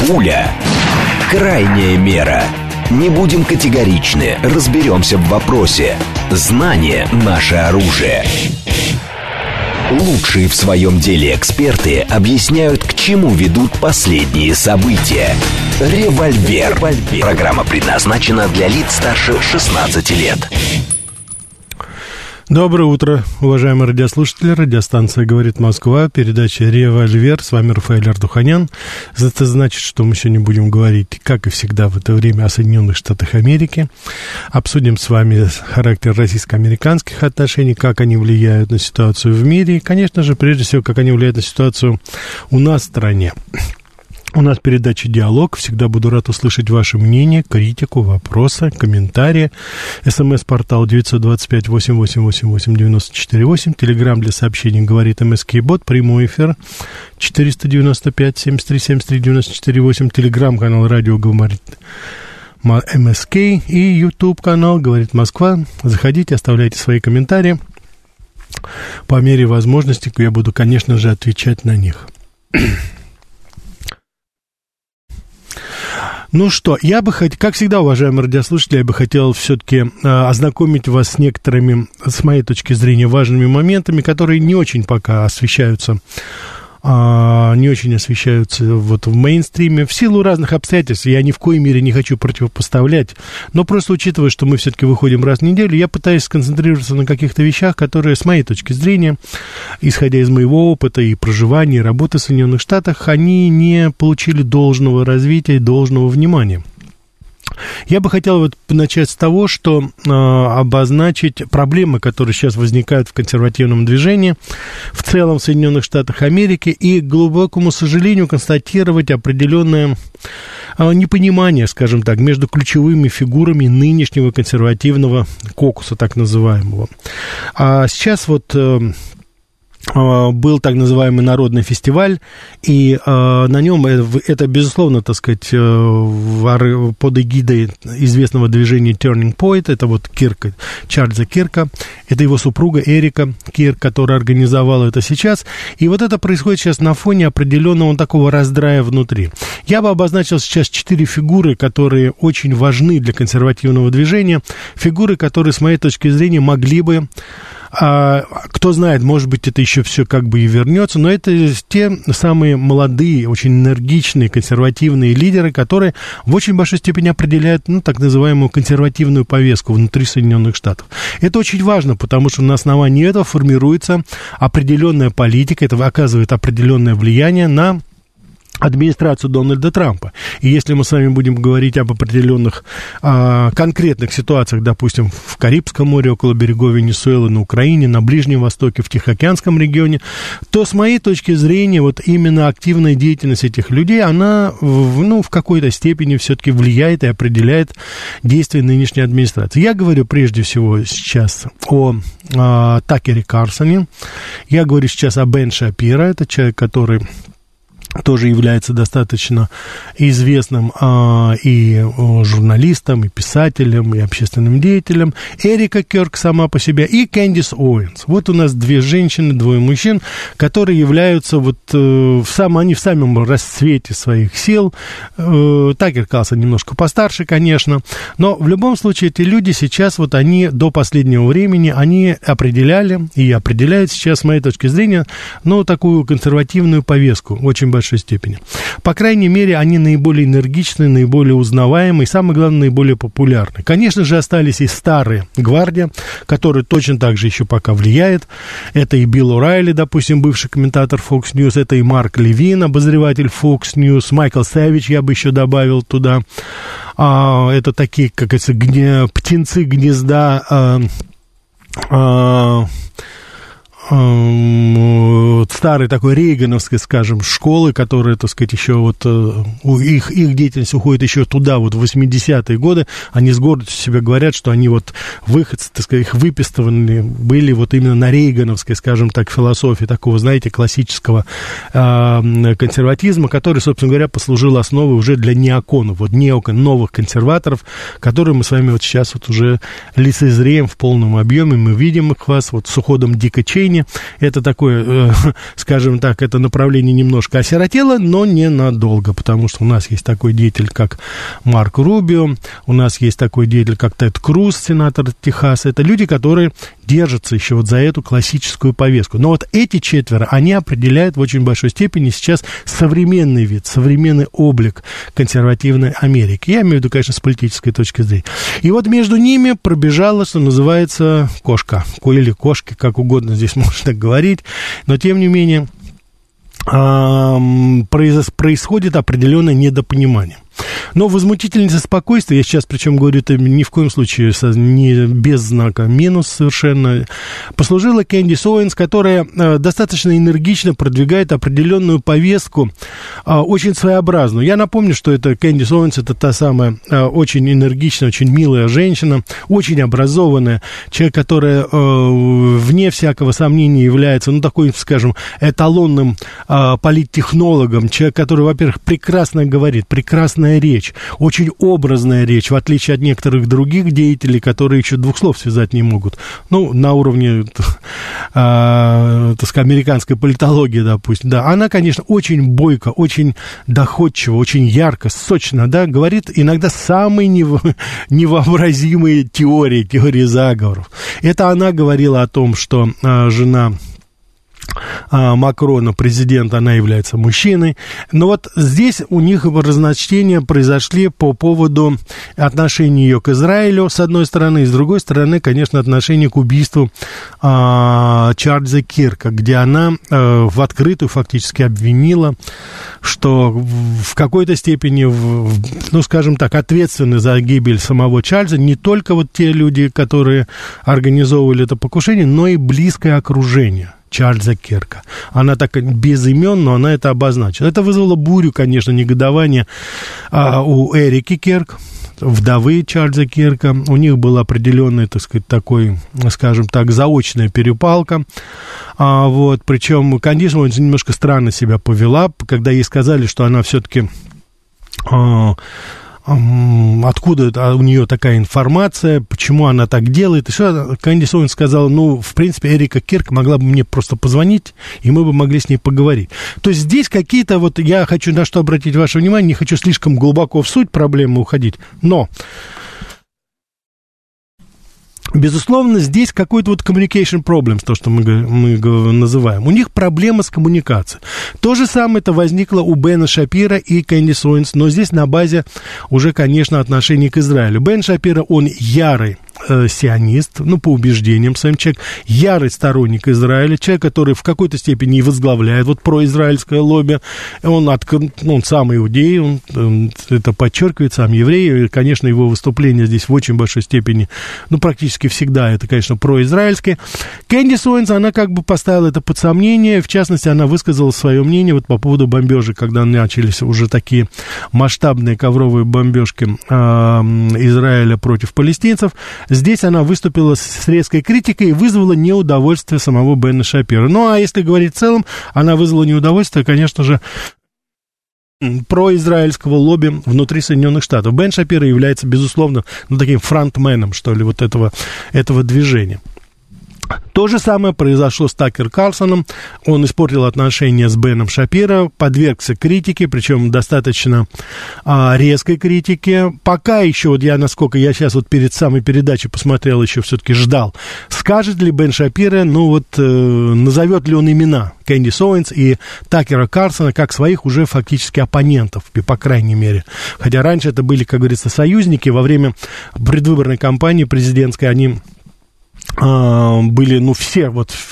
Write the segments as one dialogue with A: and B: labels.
A: Пуля. Крайняя мера. Не будем категоричны, разберемся в вопросе. Знание – наше оружие. Лучшие в своем деле эксперты объясняют, к чему ведут последние события. «Револьвер». Программа предназначена для лиц старше 16 лет.
B: Доброе утро, уважаемые радиослушатели. Радиостанция «Говорит Москва», передача «Револьвер». С вами Рафаэль Ардуханян. Это значит, что мы сегодня будем говорить, как и всегда в это время, о Соединенных Штатах Америки. Обсудим с вами характер российско-американских отношений, как они влияют на ситуацию в мире и, конечно же, прежде всего, как они влияют на ситуацию у нас в стране. У нас передача «Диалог». Всегда буду рад услышать ваше мнение, критику, вопросы, комментарии. СМС-портал 925-8888-94-8. Телеграм для сообщений «Говорит МСК-бот». Прямой эфир 495-73-73-94-8. Телеграм-канал «Радио Говорит МСК». И YouTube-канал «Говорит Москва». Заходите, оставляйте свои комментарии. По мере возможности я буду, конечно же, отвечать на них. Ну что, я бы хотел, как всегда, уважаемые радиослушатели, я бы хотел все-таки ознакомить вас с некоторыми, с моей точки зрения, важными моментами, которые не очень пока освещаются вот в мейнстриме, в силу разных обстоятельств. Я ни в коей мере не хочу противопоставлять, но просто учитывая, что мы все-таки выходим раз в неделю, я пытаюсь сконцентрироваться на каких-то вещах, которые, с моей точки зрения, исходя из моего опыта и проживания, и работы в Соединенных Штатах, они не получили должного развития и должного внимания. Я бы хотел вот начать с того, что обозначить проблемы, которые сейчас возникают в консервативном движении в целом в Соединенных Штатах Америки, и, к глубокому сожалению, констатировать определенное непонимание, скажем так, между ключевыми фигурами нынешнего консервативного кокуса, так называемого. Сейчас вот был так называемый народный фестиваль, и на нем это, безусловно, так сказать, под эгидой известного движения Turning Point, это вот Кирка, Чарльза Кирка, это его супруга Эрика Кирк, которая организовала это сейчас, и вот это происходит сейчас на фоне определенного такого раздрая внутри. Я бы обозначил сейчас 4 фигуры, которые очень важны для консервативного движения, фигуры, которые, с моей точки зрения, могли бы, кто знает, может быть, это еще все как бы и вернется, но это те самые молодые, очень энергичные, консервативные лидеры, которые в очень большой степени определяют, ну, так называемую консервативную повестку внутри Соединенных Штатов. Это очень важно, потому что на основании этого формируется определенная политика, это оказывает определенное влияние на администрацию Дональда Трампа. И если мы с вами будем говорить об определенных конкретных ситуациях, допустим, в Карибском море, около берегов Венесуэлы, на Украине, на Ближнем Востоке, в Тихоокеанском регионе, то, с моей точки зрения, вот именно активная деятельность этих людей, она, в какой-то степени все-таки влияет и определяет действия нынешней администрации. Я говорю прежде всего сейчас о Такере Карлсоне, я говорю сейчас о Бен Шапиро, это человек, который тоже является достаточно известным и журналистом, и писателем, и общественным деятелем. Эрика Кирк сама по себе, и Кэндис Оуэнс. Вот у нас 2 женщины, 2 мужчин, которые являются вот они в самом расцвете своих сил. Такер Карлсон немножко постарше, конечно, но в любом случае эти люди сейчас, вот они до последнего времени, они определяли и определяют сейчас, с моей точки зрения, такую консервативную повестку, очень большой степени. По крайней мере, они наиболее энергичны, наиболее узнаваемы и, самое главное, наиболее популярны. Конечно же, остались и старые гвардия, которые точно так же еще пока влияет. Это и Билл О'Райли, допустим, бывший комментатор Fox News, это и Марк Левин, обозреватель Fox News, Майкл Сэвидж, я бы еще добавил туда. Это такие, как говорится, птенцы гнезда старой такой рейгановской, скажем, школы, которая, так сказать, еще вот их деятельность уходит еще туда, вот в 80-е годы. Они с гордостью себе говорят, что они вот выходцы, так сказать, их выпистываны были вот именно на рейгановской, скажем так, философии такого, знаете, классического консерватизма, который, собственно говоря, послужил основой уже для неоконов, вот новых консерваторов, которые мы с вами вот сейчас вот уже лицезреем в полном объеме. Мы видим их вас вот с уходом Дика Чейни, Палестине. Это такое, скажем так, это направление немножко осиротело, но ненадолго, потому что у нас есть такой деятель, как Марко Рубио, у нас есть такой деятель, как Тед Круз, сенатор Техаса. Это люди, которые держатся еще вот за эту классическую повестку. Но вот эти четверо, они определяют в очень большой степени сейчас современный вид, современный облик консервативной Америки. Я имею в виду, конечно, с политической точки зрения. И вот между ними пробежала, что называется, кошка. Или кошки, как угодно здесь можно говорить. Но, тем не менее, происходит определенное недопонимание. Но возмутительница спокойствия, я сейчас причем говорю это ни в коем случае не без знака минус совершенно, послужила Кэндис Оуэнс, которая достаточно энергично продвигает определенную повестку, очень своеобразную. Я напомню, что это Кэндис Оуэнс, это та самая очень энергичная, очень милая женщина, очень образованная, человек, которая вне всякого сомнения является, ну, такой, скажем, эталонным политтехнологом, человек, который, во-первых, прекрасно говорит, прекрасная речь, очень образная речь, в отличие от некоторых других деятелей, которые еще двух слов связать не могут. Ну, на уровне, так сказать, американской политологии, допустим. Да, она, конечно, очень бойко, очень доходчиво, очень ярко, сочно, да, говорит иногда самые невообразимые теории заговоров. Это она говорила о том, что жена Макрона, президента, она является мужчиной. Но вот здесь у них разночтения произошли по поводу отношения ее к Израилю, с одной стороны, и с другой стороны, конечно, отношение к убийству Чарльза Кирка, где она в открытую фактически обвинила, что в какой-то степени, ну, скажем так, ответственны за гибель самого Чарльза не только вот те люди, которые организовывали это покушение, но и близкое окружение Чарльза Кирка. Она так без имен, но она это обозначила. Это вызвало бурю, конечно, негодования у Эрики Кирк, вдовы Чарльза Кирка. У них была определенная, так сказать, такой, скажем так, заочная перепалка. Вот, причем Кэндис Оуэнс немножко странно себя повела, когда ей сказали, что она все-таки... откуда у нее такая информация, почему она так делает. И что Кэндис Оуэнс сказала, ну, в принципе, Эрика Кирк могла бы мне просто позвонить, и мы бы могли с ней поговорить. То есть здесь какие-то, вот я хочу на что обратить ваше внимание, не хочу слишком глубоко в суть проблемы уходить, но... Безусловно, здесь какой-то вот communication problems, то, что мы называем. У них проблема с коммуникацией. То же самое это возникло у Бена Шапира и Кэндис Оуэнс, но здесь на базе уже, конечно, отношений к Израилю. Бен Шапира, он ярый сионист, ну, по убеждениям своим, человек, ярый сторонник Израиля, человек, который в какой-то степени и возглавляет вот произраильское лобби, он сам иудей, он это подчеркивает, сам еврей, и, конечно, его выступление здесь в очень большой степени, ну, практически всегда это, конечно, произраильское. Кэндис Оуэнс, она как бы поставила это под сомнение, в частности, она высказала свое мнение вот по поводу бомбежек, когда начались уже такие масштабные ковровые бомбежки Израиля против палестинцев. Здесь она выступила с резкой критикой и вызвала неудовольствие самого Бена Шапира. Ну, а если говорить в целом, она вызвала неудовольствие, конечно же, произраильского лобби внутри Соединенных Штатов. Бен Шапира является, безусловно, ну, таким фронтменом, что ли, вот этого движения. То же самое произошло с Такер Карлсоном. Он испортил отношения с Беном Шапиро, подвергся критике, причем достаточно резкой критике. Пока еще, вот насколько я сейчас вот перед самой передачей посмотрел, еще все-таки ждал, скажет ли Бен Шапиро, ну вот, назовет ли он имена Кэндис Оуэнс и Такера Карлсона как своих уже фактически оппонентов, по крайней мере. Хотя раньше это были, как говорится, союзники. Во время предвыборной кампании президентской они... были, ну, все,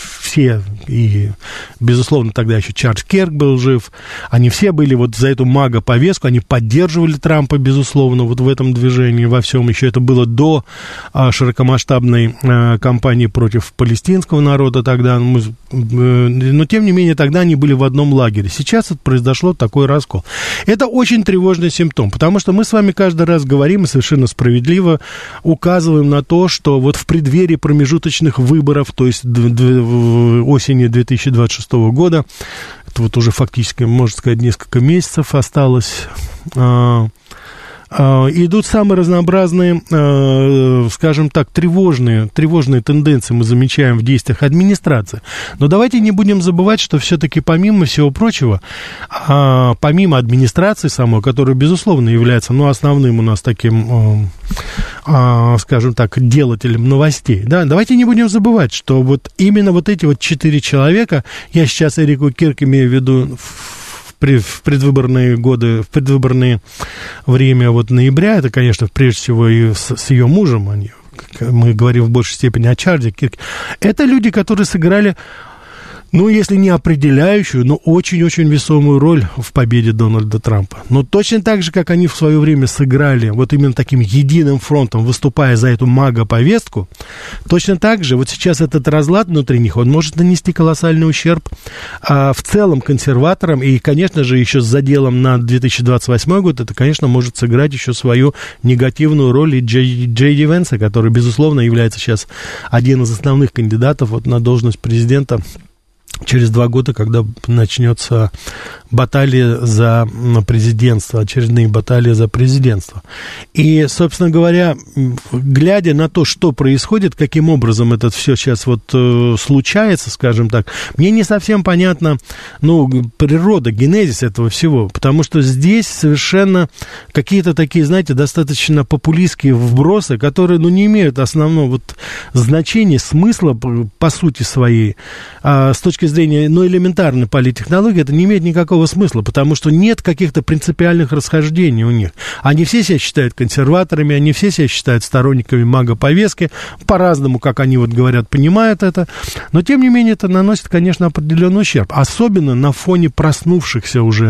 B: и, безусловно, тогда еще Чарльз Кирк был жив, они все были вот за эту мага-повестку, они поддерживали Трампа, безусловно, вот в этом движении, во всем, еще это было до широкомасштабной кампании против палестинского народа тогда, но, тем не менее, тогда они были в одном лагере. Сейчас произошло такой раскол. Это очень тревожный симптом, потому что мы с вами каждый раз говорим и совершенно справедливо указываем на то, что вот в преддверии промежуточных выборов, то есть осени 2026 года, это вот уже фактически, можно сказать, несколько месяцев осталось идут самые разнообразные, скажем так, тревожные тенденции мы замечаем в действиях администрации. Но давайте не будем забывать, что все-таки помимо всего прочего, помимо администрации самой, которая, безусловно, является, основным у нас таким, скажем так, делателем новостей, да, давайте не будем забывать, что вот именно вот эти вот 4 человека, я сейчас Эрику Кирк имею в виду в предвыборные годы, в предвыборное время вот ноября, это, конечно, прежде всего и с ее мужем, мы говорим в большей степени о Чарльзе Кирке, это люди, которые сыграли, если не определяющую, но очень-очень весомую роль в победе Дональда Трампа. Но точно так же, как они в свое время сыграли вот именно таким единым фронтом, выступая за эту мага-повестку, точно так же вот сейчас этот разлад внутри них, он может нанести колоссальный ущерб в целом консерваторам, и, конечно же, еще с заделом на 2028 год, это, конечно, может сыграть еще свою негативную роль и Джей Ди Венса, который, безусловно, является сейчас один из основных кандидатов вот на должность президента через 2 года, когда начнется баталия за президентство, очередные баталии за президентство. И, собственно говоря, глядя на то, что происходит, каким образом это все сейчас вот случается, скажем так, мне не совсем понятна, природа, генезис этого всего, потому что здесь совершенно какие-то такие, знаете, достаточно популистские вбросы, которые, не имеют основного вот значения, смысла, по сути своей, с точки зрения, элементарной политтехнологии, это не имеет никакого смысла, потому что нет каких-то принципиальных расхождений у них. Они все себя считают консерваторами, они все себя считают сторонниками мага-повестки, по-разному, как они вот говорят, понимают это, но, тем не менее, это наносит, конечно, определенный ущерб, особенно на фоне проснувшихся уже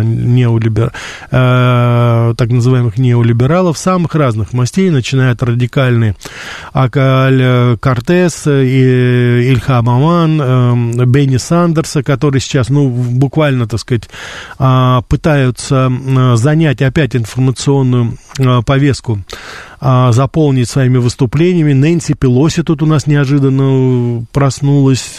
B: так называемых неолибералов самых разных мастей, начиная от радикальной Кортес, Ильхам Аман, Бенни Сандерса, которые сейчас, буквально, так сказать, пытаются занять опять информационную повестку, заполнить своими выступлениями. Нэнси Пелоси тут у нас неожиданно проснулась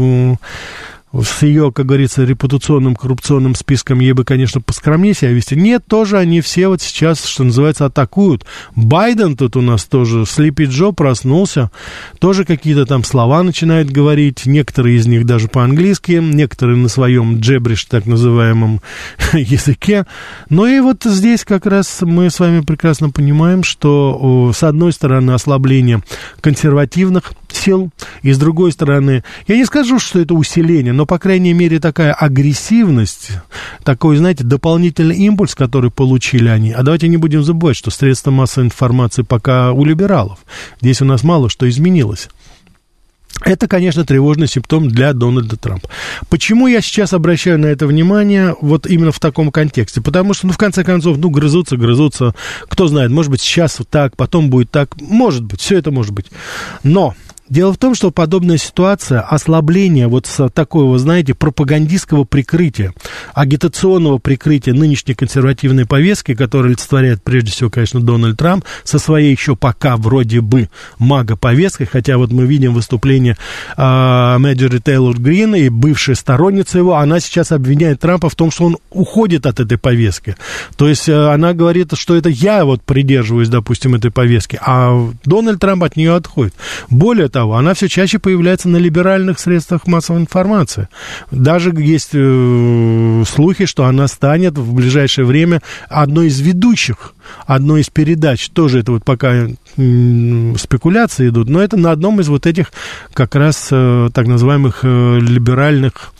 B: с ее, как говорится, репутационным коррупционным списком. Ей бы, конечно, поскромнее себя вести. Нет, тоже они все вот сейчас, что называется, атакуют. Байден тут у нас тоже, Слипи Джо проснулся, тоже какие-то там слова начинает говорить, некоторые из них даже по-английски, некоторые на своем джебриш, так называемом, языке. Но и вот здесь как раз мы с вами прекрасно понимаем, что с одной стороны ослабление консервативных сил, и с другой стороны, я не скажу, что это усиление, но, по крайней мере, такая агрессивность, такой, знаете, дополнительный импульс, который получили они. А давайте не будем забывать, что средства массовой информации пока у либералов. Здесь у нас мало что изменилось. Это, конечно, тревожный симптом для Дональда Трампа. Почему я сейчас обращаю на это внимание вот именно в таком контексте? Потому что, в конце концов, грызутся, кто знает, может быть, сейчас вот так, потом будет так, может быть, все это может быть. Но дело в том, что подобная ситуация, ослабление вот с такого, знаете, пропагандистского прикрытия, агитационного прикрытия нынешней консервативной повестки, которая олицетворяет, прежде всего, конечно, Дональд Трамп, со своей еще пока вроде бы мага-повесткой, хотя вот мы видим выступление Мэджори Тейлор Грин, и бывшая сторонница его, она сейчас обвиняет Трампа в том, что он уходит от этой повестки. То есть она говорит, что это я вот придерживаюсь, допустим, этой повестки, а Дональд Трамп от нее отходит. Более того, она все чаще появляется на либеральных средствах массовой информации. Даже есть слухи, что она станет в ближайшее время одной из ведущих, одной из передач. Тоже это вот пока спекуляции идут, но это на одном из вот этих как раз так называемых либеральных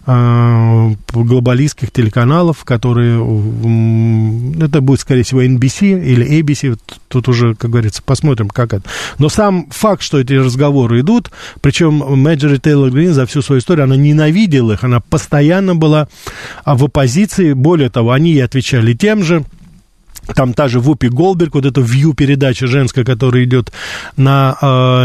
B: глобалистских телеканалов, которые, это будет, скорее всего, NBC или ABC, тут уже, как говорится, посмотрим, как это. Но сам факт, что эти разговоры идут, причем Мэджори Тейлор Грин за всю свою историю, она ненавидела их, она постоянно была в оппозиции, более того, они ей отвечали тем же. Там та же Вупи Голдберг, вот эта View-передача женская, которая идет на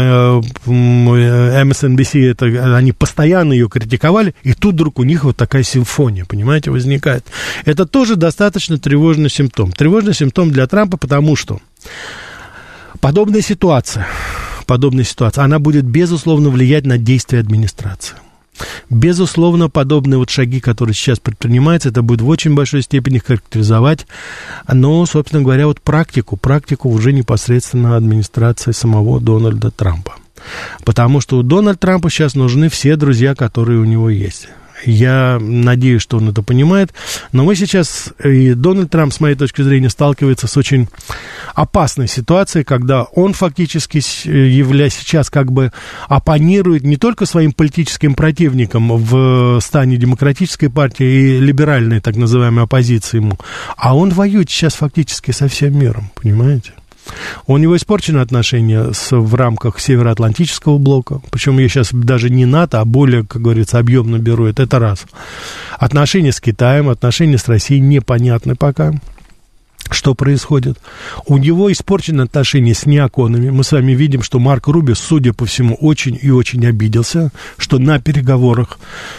B: MSNBC, это, они постоянно ее критиковали, и тут вдруг у них вот такая симфония, понимаете, возникает. Это тоже достаточно тревожный симптом. Тревожный симптом для Трампа, потому что подобная ситуация, она будет, безусловно, влиять на действия администрации. Безусловно, подобные вот шаги, которые сейчас предпринимаются, это будет в очень большой степени характеризовать, но, собственно говоря, вот практику уже непосредственно администрации самого Дональда Трампа. Потому что у Дональда Трампа сейчас нужны все друзья, которые у него есть. Я надеюсь, что он это понимает, но мы сейчас, и Дональд Трамп, с моей точки зрения, сталкивается с очень опасной ситуацией, когда он фактически сейчас как бы оппонирует не только своим политическим противникам в стане Демократической партии и либеральной так называемой оппозиции ему, а он воюет сейчас фактически со всем миром, понимаете? У него испорчены отношения в рамках Североатлантического блока, причем я сейчас даже не НАТО, а более, как говорится, объемно беру, это раз. Отношения с Китаем, отношения с Россией непонятны пока, что происходит. У него испорчены отношения с неоконами. Мы с вами видим, что Марко Рубио, судя по всему, очень и очень обиделся, что на переговоры,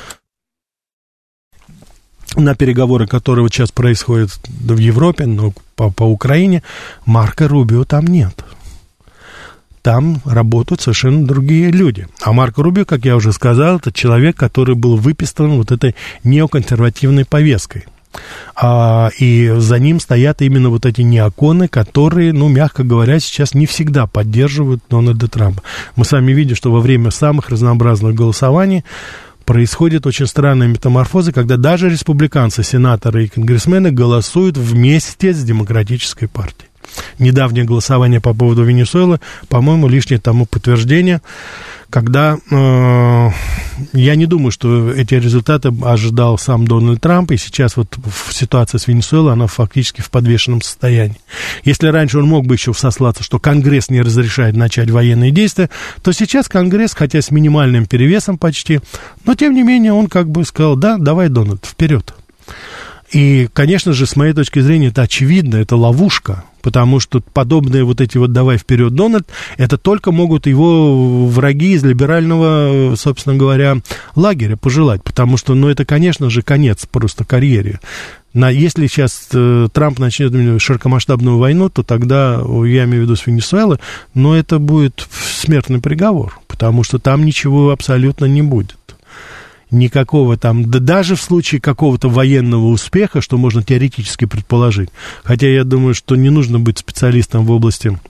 B: которые вот сейчас происходят в Европе, но по Украине, Марко Рубио там нет. Там работают совершенно другие люди. А Марко Рубио, как я уже сказал, это человек, который был выписан вот этой неоконсервативной повесткой. И за ним стоят именно вот эти неоконы, которые, ну, мягко говоря, сейчас не всегда поддерживают Дональда Трампа. Мы с вами видим, что во время самых разнообразных голосований происходит очень странная метаморфоза, когда даже республиканцы, сенаторы и конгрессмены голосуют вместе с Демократической партией. Недавнее голосование по поводу Венесуэлы, по-моему, лишнее тому подтверждение, когда я не думаю, что эти результаты ожидал сам Дональд Трамп, и сейчас вот ситуация с Венесуэлой, она фактически в подвешенном состоянии. Если раньше он мог бы еще сослаться, что Конгресс не разрешает начать военные действия, то сейчас Конгресс, хотя с минимальным перевесом почти, но тем не менее он как бы сказал: да, давай, Дональд, вперед. И, конечно же, с моей точки зрения, это очевидно, это ловушка, потому что подобные вот эти вот «давай вперед, Дональд», это только могут его враги из либерального, собственно говоря, лагеря пожелать, потому что, ну, это, конечно же, конец просто карьере. Если сейчас Трамп начнет широкомасштабную войну, то тогда, я имею в виду с Венесуэлой, но это будет смертный приговор, потому что там ничего абсолютно не будет. Никакого там, да даже в случае какого-то военного успеха, что можно теоретически предположить, хотя я думаю, что не нужно быть специалистом в области,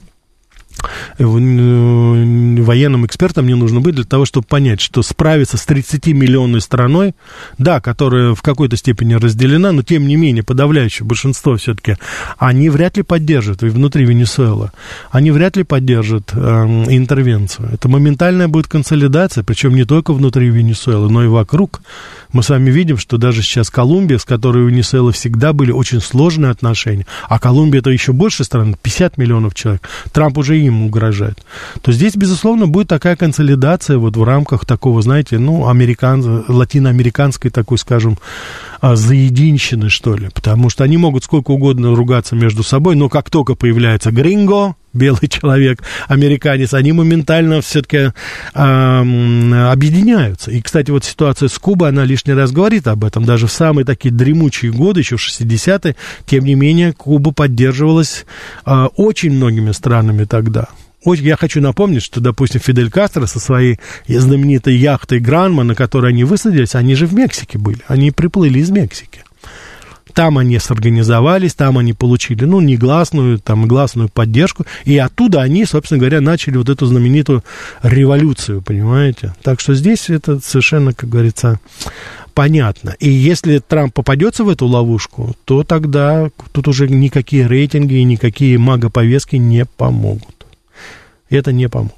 B: военным экспертом не нужно быть для того, чтобы понять, что справиться с 30-миллионной страной, да, которая в какой-то степени разделена, но тем не менее подавляющее большинство все-таки, они вряд ли поддержат, и внутри Венесуэлы, они вряд ли поддержат интервенцию. Это моментальная будет консолидация, причем не только внутри Венесуэлы, но и вокруг. Мы с вами видим, что даже сейчас Колумбия, с которой у Венесуэлы всегда были очень сложные отношения, а Колумбия это еще больше стран, 50 миллионов человек, Трамп уже им угрожает, то здесь, безусловно, будет такая консолидация вот в рамках такого, знаете, ну, латиноамериканской такой, скажем, заединщины, что ли, потому что они могут сколько угодно ругаться между собой, но как только появляется гринго, белый человек, американец, они моментально все-таки объединяются. И, кстати, вот ситуация с Кубой, она лишний раз говорит об этом. Даже в самые такие дремучие годы, еще в 60-е, тем не менее, Куба поддерживалась очень многими странами тогда. Я хочу напомнить, что, допустим, Фидель Кастро со своей знаменитой яхтой «Гранма», на которой они высадились, они же в Мексике были, они приплыли из Мексики. Там они сорганизовались, там они получили, ну, негласную, там, гласную поддержку, и оттуда они, собственно говоря, начали вот эту знаменитую революцию, понимаете? Так что здесь это совершенно, как говорится, понятно. И если Трамп попадется в эту ловушку, то тогда тут уже никакие рейтинги и никакие мага-повестки не помогут. Это не помогут.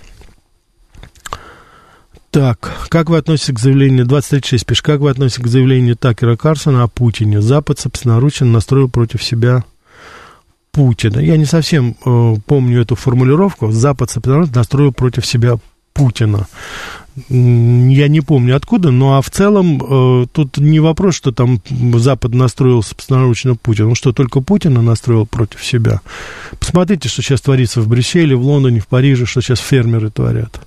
B: Так, как вы относитесь к заявлению, 2036 пишет, как вы относитесь к заявлению Такера Карлсона о Путине? Запад собственноручно настроил против себя Путина. Я не совсем помню эту формулировку. Запад собственноручно настроил против себя Путина. Я не помню откуда, но в целом тут не вопрос, что там Запад настроил собственноручно Путина. Ну что, только Путина настроил против себя? Посмотрите, что сейчас творится в Брюсселе, в Лондоне, в Париже, что сейчас фермеры творят.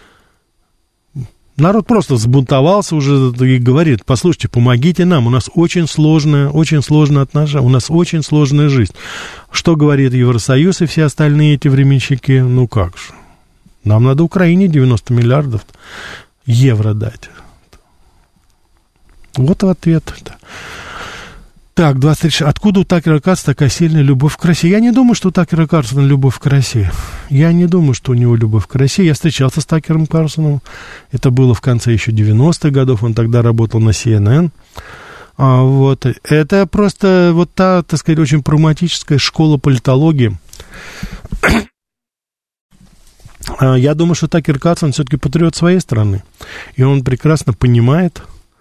B: Народ просто взбунтовался уже и говорит: послушайте, помогите нам, у нас очень сложное отношение, у нас очень сложная жизнь. Что говорит Евросоюз и все остальные эти временщики? Ну как же, нам надо Украине 90 миллиардов евро дать. Вот ответ. Так, 23. Откуда у Такера Карлсона такая сильная любовь к России? Я не думаю, что у Такера Карлсона любовь к России. Я не думаю, что у него любовь к России. Я встречался с Такером Карлсоном. Это было в конце еще 90-х годов. Он тогда работал на CNN. Вот. Это просто вот та, так сказать, очень прагматическая школа политологии. Я думаю, что Такер Карлсон все-таки патриот своей страны. И он прекрасно понимает,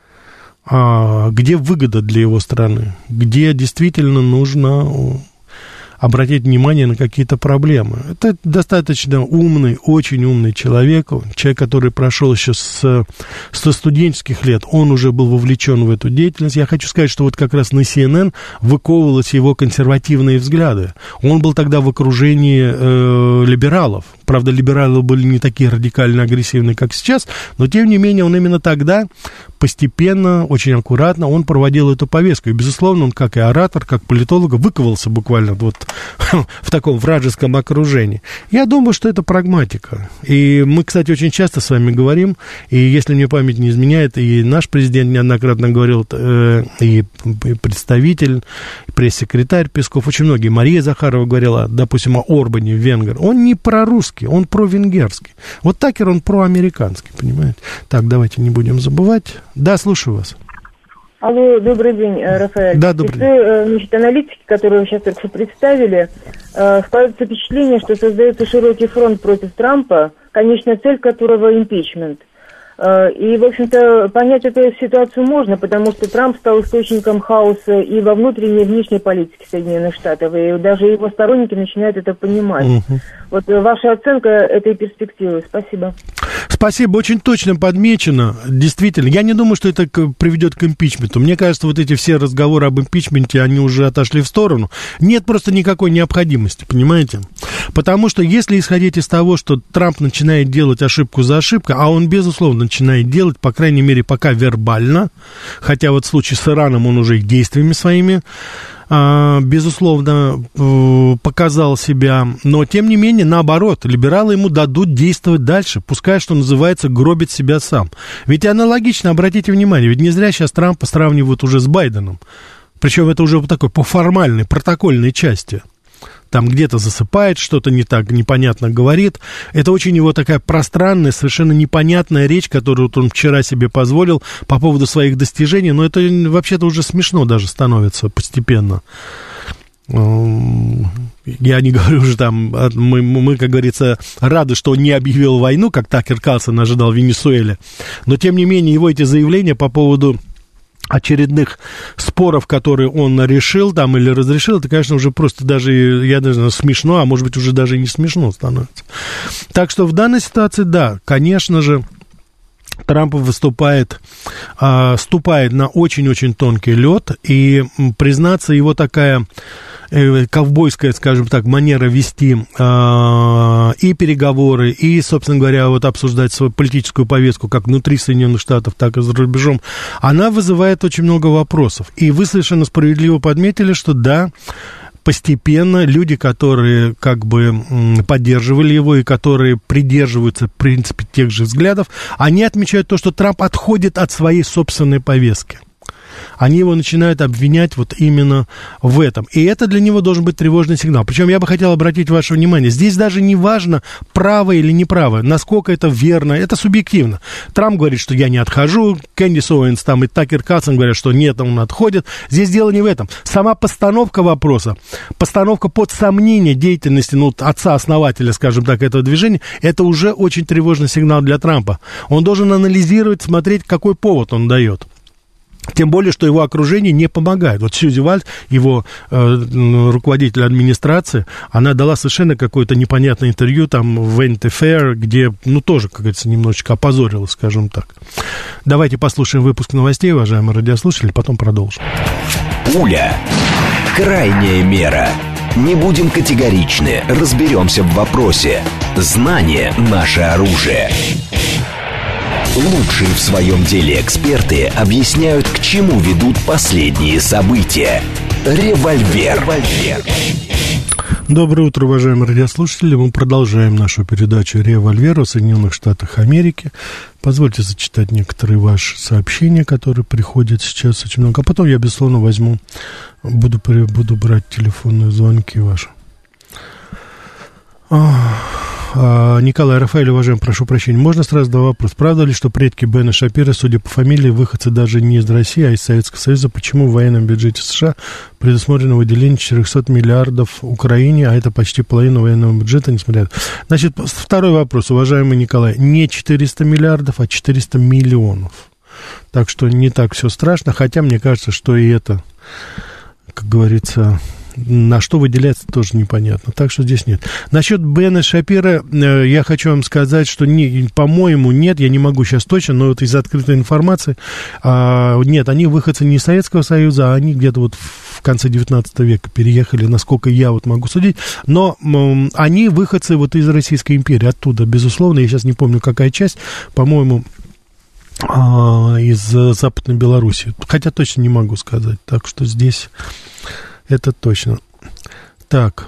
B: где выгода для его страны, где действительно нужно обратить внимание на какие-то проблемы. Это достаточно умный, очень умный человек, который прошел еще со студенческих лет, он уже был вовлечен в эту деятельность. Я хочу сказать, что вот как раз на CNN выковывались его консервативные взгляды. Он был тогда в окружении либералов. Правда, либералы были не такие радикально агрессивные, как сейчас, но, тем не менее, он именно тогда постепенно, очень аккуратно, он проводил эту повестку. И, безусловно, он, как и оратор, как политолог, выковался буквально вот в таком вражеском окружении. Я думаю, что это прагматика. И мы, кстати, очень часто с вами говорим, и если мне память не изменяет, и наш президент неоднократно говорил, и представитель, и пресс-секретарь Песков, очень многие, Мария Захарова говорила, допустим, о Орбане, венгер. Он не прорусский, он провенгерский. Вот Такер, он проамериканский, понимаете? Так, давайте не будем забывать. Да, слушаю вас.
C: Алло, добрый день, Рафаэль.
B: Да, добрый день.
C: Значит, аналитики, которые вы сейчас только что представили, складывается впечатление, что создается широкий фронт против Трампа, конечная цель которого импичмент. И, в общем-то, понять эту ситуацию можно, потому что Трамп стал источником хаоса и во внутренней и внешней политике Соединенных Штатов, и даже его сторонники начинают это понимать. Вот ваша оценка этой перспективы. Спасибо.
B: Спасибо, очень точно подмечено. Действительно, я не думаю, что это приведет к импичменту. Мне кажется, вот эти все разговоры об импичменте, они уже отошли в сторону. Нет просто никакой необходимости, понимаете? Потому что если исходить из того, что Трамп начинает делать ошибку за ошибкой, а он, безусловно, начинает делать, по крайней мере, пока вербально, хотя вот в случае с Ираном он уже их действиями своими, безусловно, показал себя, но, тем не менее, наоборот, либералы ему дадут действовать дальше, пускай, что называется, гробит себя сам. Ведь аналогично, обратите внимание, ведь не зря сейчас Трампа сравнивают уже с Байденом, причем это уже такой по формальной, протокольной части. Там где-то засыпает, что-то не так непонятно говорит. Это очень его такая пространная, совершенно непонятная речь, которую вот он вчера себе позволил по поводу своих достижений. Но это вообще-то уже смешно даже становится постепенно. Я не говорю уже там, мы, как говорится, рады, что он не объявил войну, как Такер Карлсон ожидал в Венесуэле. Но, тем не менее, его эти заявления по поводу очередных споров, которые он решил там или разрешил, это, конечно, уже просто даже, я даже знаю, смешно, а может быть, уже даже и не смешно становится. Так что в данной ситуации, да, конечно же, Трамп ступает на очень-очень тонкий лед, и, признаться, его такая ковбойская, скажем так, манера вести и переговоры, и, собственно говоря, вот обсуждать свою политическую повестку как внутри Соединенных Штатов, так и за рубежом, она вызывает очень много вопросов. И вы совершенно справедливо подметили, что да, постепенно люди, которые как бы поддерживали его и которые придерживаются, в принципе, тех же взглядов, они отмечают то, что Трамп отходит от своей собственной повестки. Они его начинают обвинять вот именно в этом. И это для него должен быть тревожный сигнал. Причем я бы хотел обратить ваше внимание, здесь даже не важно, право или неправо, насколько это верно, это субъективно. Трамп говорит, что я не отхожу, Кэндис Оуэнс там и Такер Карлсон говорят, что нет, он отходит. Здесь дело не в этом. Сама постановка вопроса, постановка под сомнение деятельности отца-основателя, скажем так, этого движения, это уже очень тревожный сигнал для Трампа. Он должен анализировать, смотреть, какой повод он дает. Тем более, что его окружение не помогает. Вот Сьюзи Вальц, его руководитель администрации, она дала совершенно какое-то непонятное интервью там в Vanity Fair, где, тоже, как говорится, немножечко опозорилась, скажем так. Давайте послушаем выпуск новостей, уважаемые радиослушатели, потом продолжим.
A: Пуля. Крайняя мера. Не будем категоричны, разберемся в вопросе. Знание – наше оружие. Лучшие в своем деле эксперты объясняют, к чему ведут последние события. Револьвер.
B: Доброе утро, уважаемые радиослушатели. Мы продолжаем нашу передачу «Револьвер» о Соединенных Штатах Америки. Позвольте зачитать некоторые ваши сообщения, которые приходят сейчас очень много. А потом я, безусловно, буду брать телефонные звонки ваши. Николай Рафаэль, уважаемый, прошу прощения. Можно сразу два вопроса? Правда ли, что предки Бена Шапира, судя по фамилии, выходцы даже не из России, а из Советского Союза? Почему в военном бюджете США предусмотрено выделение 400 миллиардов Украине, а это почти половина военного бюджета, несмотря на... Значит, второй вопрос, уважаемый Николай. Не 400 миллиардов, а 400 миллионов. Так что не так все страшно, хотя мне кажется, что и это, как говорится... На что выделяется, тоже непонятно. Так что здесь нет. Насчет Бена Шапира я хочу вам сказать, что, по-моему, нет, я не могу сейчас точно, но вот из открытой информации, нет, они выходцы не из Советского Союза, а они где-то вот в конце 19 века переехали, насколько я вот могу судить, но они выходцы вот из Российской империи, оттуда, безусловно, я сейчас не помню, какая часть, по-моему, из Западной Белоруссии, хотя точно не могу сказать, так что здесь... Это точно. Так.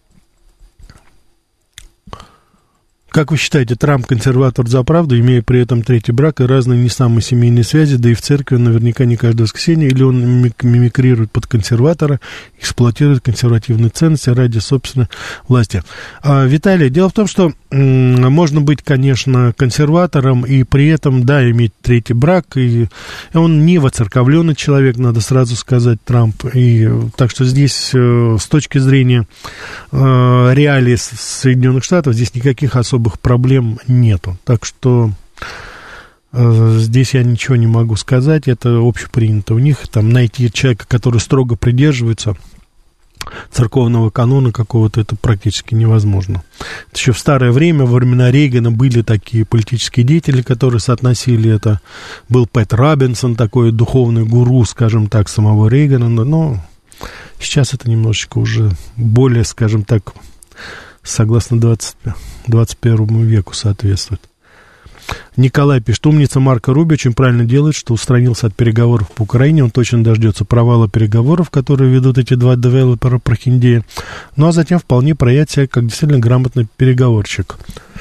B: Как вы считаете, Трамп консерватор за правду, имея при этом третий брак и разные не самые семейные связи, да и в церкви наверняка не каждое воскресенье, или он мимикрирует под консерватора, эксплуатирует консервативные ценности ради собственной власти? Виталий, дело в том, что можно быть, конечно, консерватором и при этом, да, иметь третий брак, и он не воцерковленный человек, надо сразу сказать, Трамп, и так что здесь с точки зрения реалий Соединенных Штатов здесь никаких особых проблем нету, так что здесь я ничего не могу сказать, это общепринято у них, там найти человека, который строго придерживается церковного канона какого-то, это практически невозможно. Еще в старое время, во времена Рейгана, были такие политические деятели, которые соотносили это. Был Пэт Робинсон, такой духовный гуру, скажем так, самого Рейгана, но сейчас это немножечко уже более, скажем так, согласно 21 веку соответствует. Николай пишет, умница Марко Рубио очень правильно делает, что устранился от переговоров по Украине, он точно дождется провала переговоров, которые ведут эти два девелопера прохиндея, ну а затем вполне проявит себя как действительно грамотный переговорщик.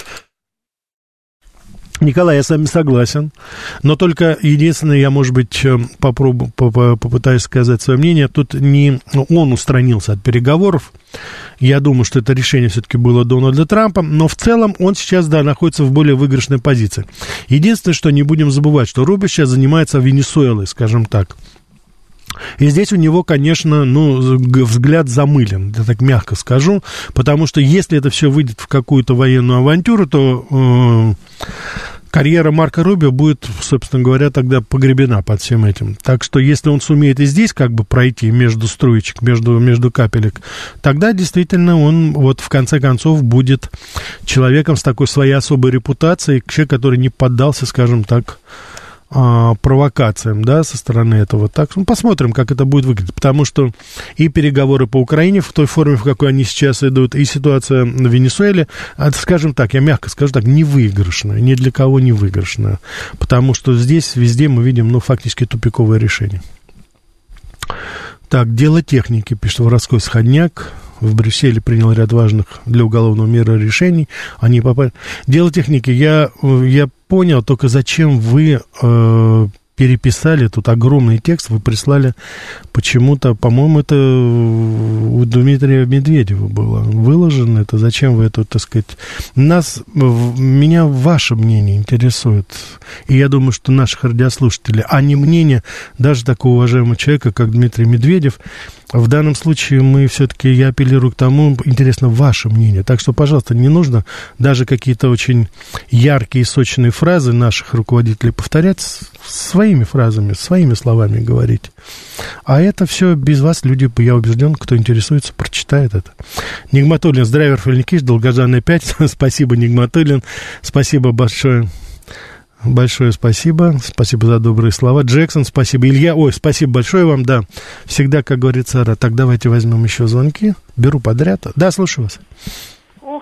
B: Николай, я с вами согласен, но только единственное, я, может быть, попытаюсь сказать свое мнение, тут не он устранился от переговоров, я думаю, что это решение все-таки было Дональда Трампа, но в целом он сейчас, да, находится в более выигрышной позиции. Единственное, что не будем забывать, что Рубио сейчас занимается Венесуэлой, скажем так. И здесь у него, конечно, взгляд замылен, я так мягко скажу, потому что если это все выйдет в какую-то военную авантюру, то карьера Марко Рубио будет, собственно говоря, тогда погребена под всем этим. Так что если он сумеет и здесь как бы пройти между струечек, между капелек, тогда действительно он вот в конце концов будет человеком с такой своей особой репутацией, человек, который не поддался, скажем так, провокациям, да, со стороны этого. Так, посмотрим, как это будет выглядеть, потому что и переговоры по Украине в той форме, в какой они сейчас идут, и ситуация в Венесуэле, скажем так, я мягко скажу так, невыигрышная, ни для кого не выигрышная, потому что здесь везде мы видим, фактически тупиковое решение. Так, дело техники, пишет Воровской Сходняк. В Брюсселе принял ряд важных для уголовного мира решений. Они попали... Дело техники. Я понял, только зачем вы переписали тут огромный текст, вы прислали почему-то, по-моему, это у Дмитрия Медведева было выложено. Это зачем вы это, так сказать... Меня ваше мнение интересует. И я думаю, что наших радиослушателей, а не мнение даже такого уважаемого человека, как Дмитрий Медведев. В данном случае я апеллирую к тому, интересно ваше мнение. Так что, пожалуйста, не нужно даже какие-то очень яркие и сочные фразы наших руководителей повторять своими фразами, своими словами говорить. А это все без вас люди, я убежден, кто интересуется, прочитает это. Нигматуллин, здравия, Фельникиш, долгожданная пятница. Спасибо, Нигматуллин. Спасибо большое. Большое спасибо. Спасибо за добрые слова. Джексон, спасибо. Илья, спасибо большое вам, да. Всегда, как говорится, рад. Так, давайте возьмем еще звонки. Беру подряд. Да, слушаю вас.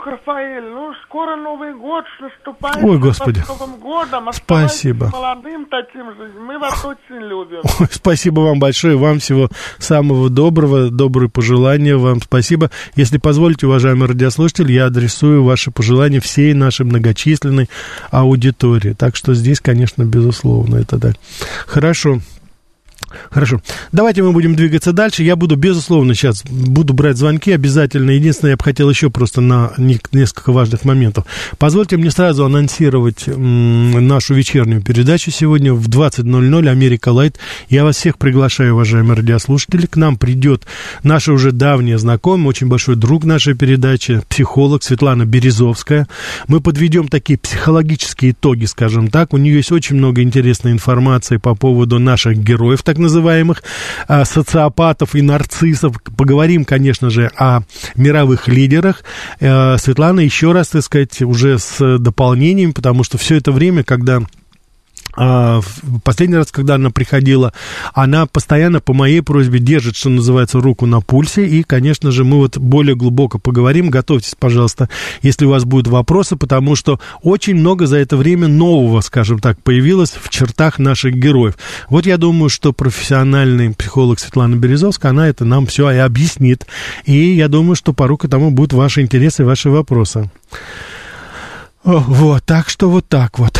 D: Рафаэль, скоро Новый год наступает.
B: Ой, Господи.
D: С Новым годом.
B: Спасибо.
D: Молодым таким же. Мы вас очень любим.
B: Ой, спасибо вам большое. Вам всего самого доброго. Добрые пожелания вам. Спасибо. Если позволите, уважаемые радиослушатели, я адресую ваши пожелания всей нашей многочисленной аудитории. Так что здесь, конечно, безусловно, это так. Хорошо. Давайте мы будем двигаться дальше. Я буду, безусловно, сейчас брать звонки обязательно. Единственное, я бы хотел еще просто на несколько важных моментов. Позвольте мне сразу анонсировать нашу вечернюю передачу сегодня в 20:00 «Америка Лайт». Я вас всех приглашаю, уважаемые радиослушатели. К нам придет наша уже давняя знакомая, очень большой друг нашей передачи, психолог Светлана Березовская. Мы подведем такие психологические итоги, скажем так. У нее есть очень много интересной информации по поводу наших героев, так называемых социопатов и нарциссов. Поговорим, конечно же, о мировых лидерах. Светлана, еще раз, так сказать, уже с дополнением, потому что все это время, когда... Последний раз, когда она приходила, она постоянно по моей просьбе держит, что называется, руку на пульсе. И, конечно же, мы вот более глубоко поговорим. Готовьтесь, пожалуйста, если у вас будут вопросы, потому что очень много за это время нового, скажем так, появилось в чертах наших героев. Вот я думаю, что профессиональный психолог Светлана Березовская, она это нам все и объяснит. И я думаю, что по руку тому будут ваши интересы и ваши вопросы. Вот, так что вот так вот.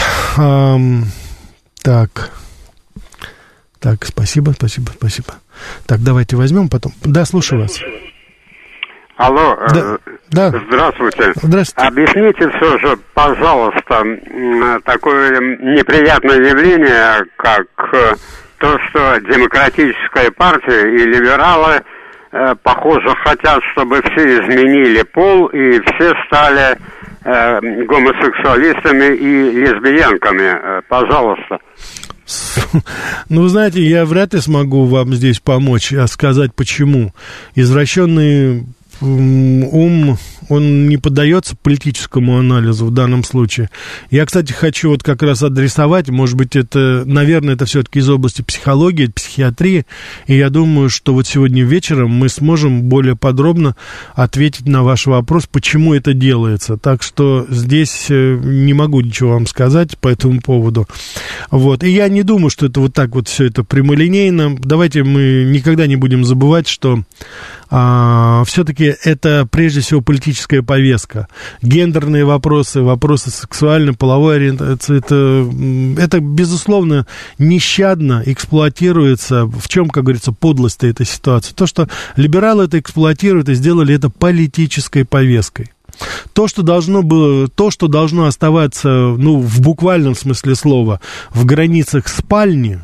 B: Так, спасибо. Так, давайте возьмем потом. Да, слушаю вас.
E: Алло,
B: да.
E: Здравствуйте.
B: Здравствуйте.
E: Объясните все же, пожалуйста, такое неприятное явление, как то, что демократическая партия и либералы, похоже, хотят, чтобы все изменили пол и все стали гомосексуалистами и лесбиянками. Пожалуйста.
B: Ну, вы знаете, я вряд ли смогу вам здесь помочь, а сказать почему. Извращенный ум, он не поддается политическому анализу в данном случае. Я, кстати, хочу вот как раз адресовать, может быть, это, наверное, это все-таки из области психологии, психиатрии, и я думаю, что вот сегодня вечером мы сможем более подробно ответить на ваш вопрос, почему это делается. Так что здесь не могу ничего вам сказать по этому поводу. Вот. И я не думаю, что это вот так вот все это прямолинейно. Давайте мы никогда не будем забывать, что все-таки это прежде всего политическая повестка. Гендерные вопросы, вопросы сексуальной, половой ориентации, это безусловно, нещадно эксплуатируется. В чем, как говорится, подлость этой ситуации? То, что либералы это эксплуатируют и сделали это политической повесткой. То, что должно оставаться, ну, в буквальном смысле слова, в границах спальни,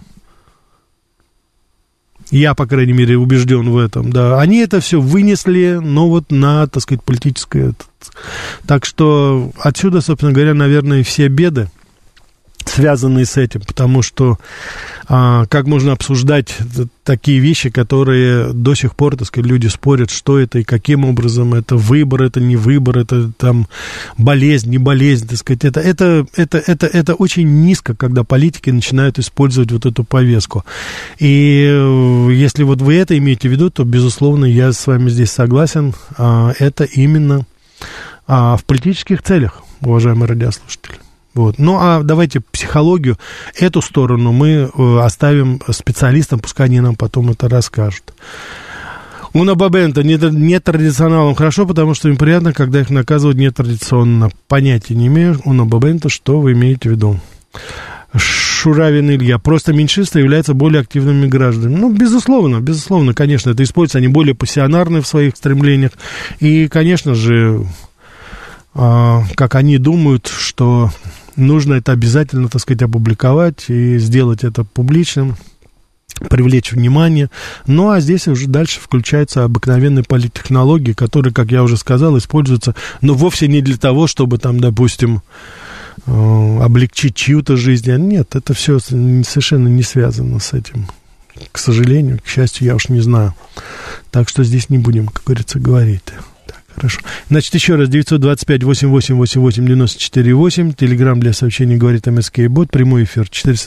B: я, по крайней мере, убежден в этом, да. Они это все вынесли, но вот на, так сказать, политическое. Так что отсюда, собственно говоря, наверное, все беды, связанные с этим, потому что как можно обсуждать такие вещи, которые до сих пор, так сказать, люди спорят, что это и каким образом, это выбор, это не выбор, это там болезнь, не болезнь, так сказать, это очень низко, когда политики начинают использовать вот эту повестку. И если вот вы это имеете в виду, то, безусловно, я с вами здесь согласен, это именно в политических целях, уважаемые радиослушатели. Вот. Ну, а давайте психологию, эту сторону мы оставим специалистам, пускай они нам потом это расскажут. Уна Бабента, нетрадиционалам хорошо, потому что им приятно, когда их наказывают нетрадиционно. Понятия не имею, Уна Бабента, что вы имеете в виду? Шуравин Илья, просто меньшинство являются более активными гражданами. Ну, безусловно, конечно, это используется, они более пассионарны в своих стремлениях. И, конечно же, как они думают, что нужно это обязательно, так сказать, опубликовать и сделать это публичным, привлечь внимание. Ну, а здесь уже дальше включаются обыкновенные политтехнологии, которые, как я уже сказал, используются, но вовсе не для того, чтобы там, допустим, облегчить чью-то жизнь. Нет, это все совершенно не связано с этим. К сожалению, к счастью, я уж не знаю. Так что здесь не будем, как говорится, говорить. Хорошо. Значит, еще раз, 925-88-88-94-8, телеграм для сообщений «Говорит МСК Бот», прямой эфир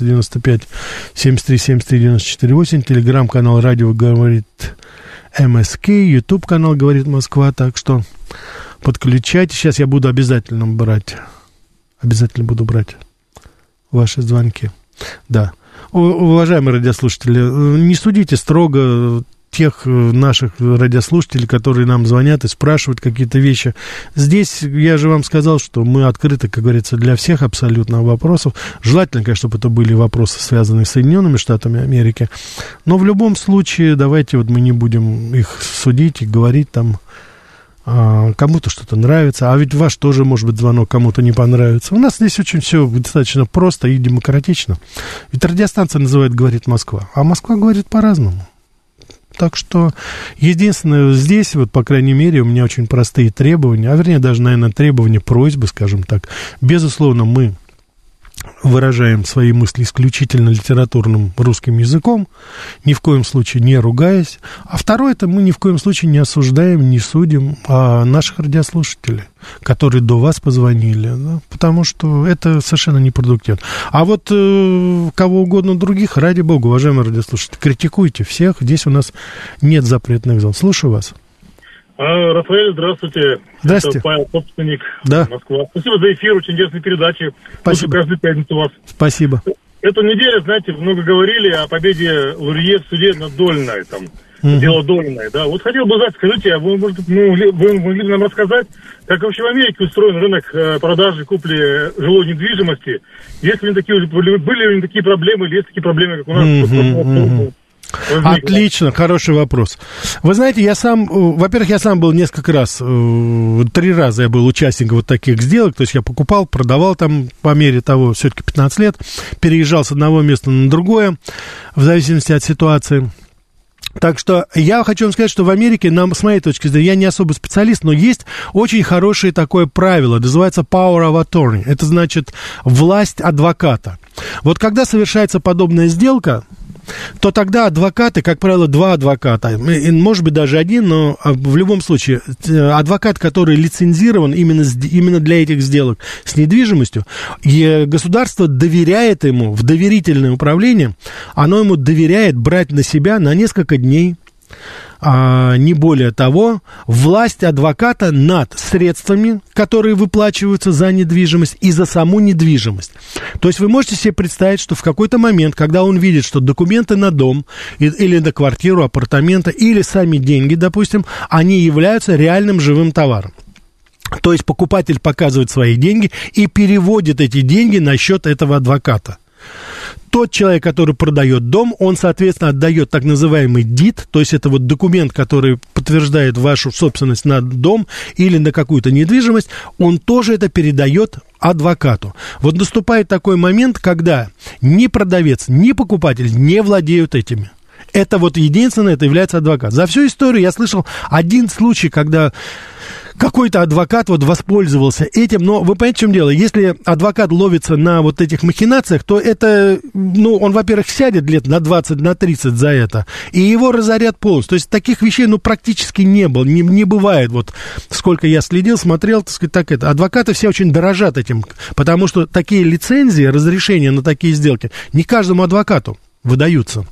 B: 495-73-73-94-8, телеграм-канал «Радио говорит МСК», ютуб-канал «Говорит Москва», так что подключайте. Сейчас я буду обязательно брать ваши звонки. Да. Уважаемые радиослушатели, не судите строго тех наших радиослушателей, которые нам звонят и спрашивают какие-то вещи. Здесь я же вам сказал, что мы открыты, как говорится, для всех абсолютно вопросов. Желательно, конечно, чтобы это были вопросы, связанные с Соединенными Штатами Америки. Но в любом случае, давайте вот мы не будем их судить и говорить там, кому-то что-то нравится, а ведь ваш тоже, может быть, звонок кому-то не понравится. У нас здесь очень все достаточно просто и демократично. Ведь радиостанция называют «Говорит Москва», а Москва говорит по-разному. Так что единственное, здесь, вот, по крайней мере, у меня очень простые требования, а вернее, даже, наверное, требования, просьбы, скажем так. Безусловно, мы выражаем свои мысли исключительно литературным русским языком, ни в коем случае не ругаясь. А второе, это мы ни в коем случае не осуждаем, не судим наших радиослушателей, которые до вас позвонили, да, потому что это совершенно непродуктивно. А вот кого угодно других, ради бога, уважаемые радиослушатели, критикуйте всех, здесь у нас нет запретных зон. Слушаю вас.
F: Рафаэль, здравствуйте.
B: Здравствуйте.
F: Это Павел, собственник,
B: да.
F: Москва. Спасибо за эфир, очень интересные передачи.
B: Спасибо.
F: Каждую пятницу у вас.
B: Спасибо.
F: Эту неделю, знаете, много говорили о победе Лурье в суде над Долиной, там, дело Долиной, да. Вот хотел бы знать, скажите, а вы, может, вы могли бы нам рассказать, как вообще в Америке устроен рынок продажи, купли жилой недвижимости? Если были ли такие проблемы, или есть такие проблемы, как у нас?
B: Отлично, хороший вопрос. Вы знаете, я сам был несколько раз, 3 раза я был участником вот таких сделок, то есть я покупал, продавал там по мере того, все-таки 15 лет, переезжал с одного места на другое, в зависимости от ситуации. Так что я хочу вам сказать, что в Америке, с моей точки зрения, я не особо специалист, но есть очень хорошее такое правило, называется power of attorney, это значит власть адвоката. Вот когда совершается подобная сделка, то тогда адвокаты, как правило, 2 адвоката, может быть, даже 1, но в любом случае, адвокат, который лицензирован именно для этих сделок с недвижимостью, и государство доверяет ему в доверительное управление, оно ему доверяет брать на себя на несколько дней, не более того, власть адвоката над средствами, которые выплачиваются за недвижимость и за саму недвижимость. То есть вы можете себе представить, что в какой-то момент, когда он видит, что документы на дом или на квартиру, апартаменты, или сами деньги, допустим, они являются реальным живым товаром. То есть покупатель показывает свои деньги и переводит эти деньги на счет этого адвоката. Тот человек, который продает дом, он, соответственно, отдает так называемый дид, то есть это вот документ, который подтверждает вашу собственность на дом или на какую-то недвижимость, он тоже это передает адвокату. Вот наступает такой момент, когда ни продавец, ни покупатель не владеют этими. Это вот единственное, это является адвокат. За всю историю я слышал один случай, когда какой-то адвокат вот воспользовался этим, но вы понимаете, в чем дело? Если адвокат ловится на вот этих махинациях, то это, он, во-первых, сядет лет на 20, на 30 за это, и его разорят полностью. То есть таких вещей, практически не было, не бывает. Вот сколько я следил, смотрел, так сказать, адвокаты все очень дорожат этим, потому что такие лицензии, разрешения на такие сделки не каждому адвокату выдаются.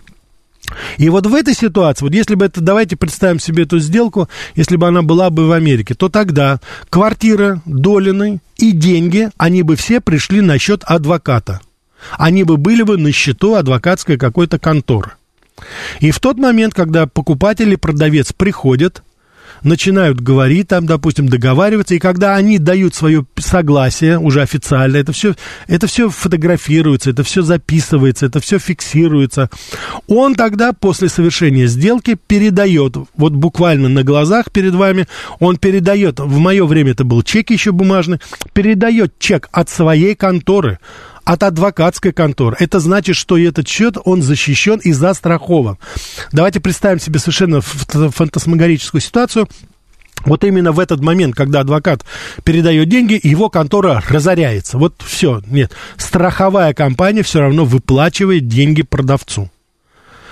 B: И вот в этой ситуации, вот если бы давайте представим себе эту сделку, если бы она была бы в Америке, то тогда квартира Долиной и деньги, они бы все пришли на счет адвоката. Они бы были бы на счету адвокатской какой-то конторы. И в тот момент, когда покупатель и продавец приходят, начинают говорить, там, допустим, договариваться, и когда они дают свое согласие, уже официально, это все фотографируется, это все записывается, это все фиксируется, он тогда после совершения сделки передает, вот буквально на глазах перед вами, он передает, в мое время это был чек еще бумажный, передает чек от своей конторы, от адвокатской конторы. Это значит, что этот счет, он защищен и застрахован. Давайте представим себе совершенно фантасмагорическую ситуацию. Вот именно в этот момент, когда адвокат передает деньги, его контора разоряется. Вот все, нет. Страховая компания все равно выплачивает деньги продавцу.